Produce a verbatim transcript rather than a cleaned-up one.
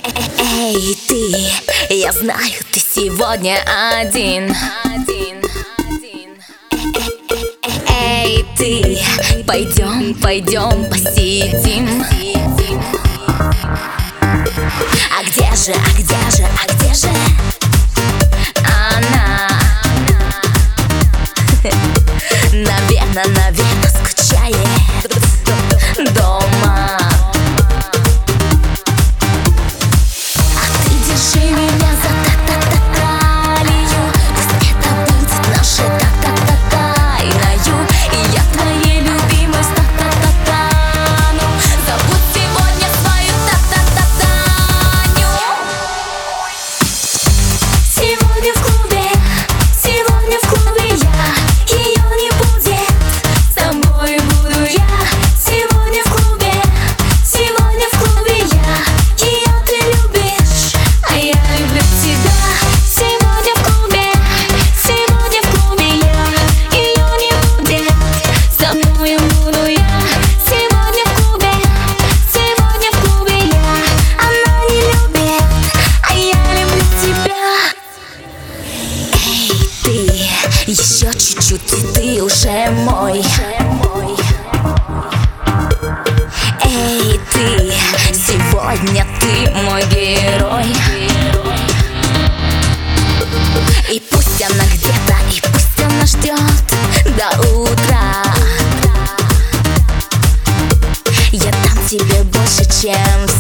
Эй, ты, я знаю, ты сегодня один. Эй, ты, пойдем, пойдем посидим. А где же, а где же, а где же она? Наверно, наверно, скучает дома. А ты держи меня за та-та-та-талию. Пусть это будет наше та-та-та-тайною. И я твоей любимой с та-та-та-тану. Забудь сегодня свою та-та-та-таню. Сегодня в клубе, сегодня в клубе я. Ее не будет, с тобой буду я. Сегодня в клубе, сегодня в клубе я. Ее ты любишь, а я люблю тебя. Сегодня в клубе, сегодня в клубе я. Ее не будет, с тобой буду я. Сегодня в клубе, сегодня в клубе я. Она не любит, а я люблю тебя. Эй, ты, еще чуть-чуть, и ты уже мой. Эй, ты, сегодня ты мой герой. И пусть она где-то, и пусть она ждет до утра. Я дам тебе больше, чем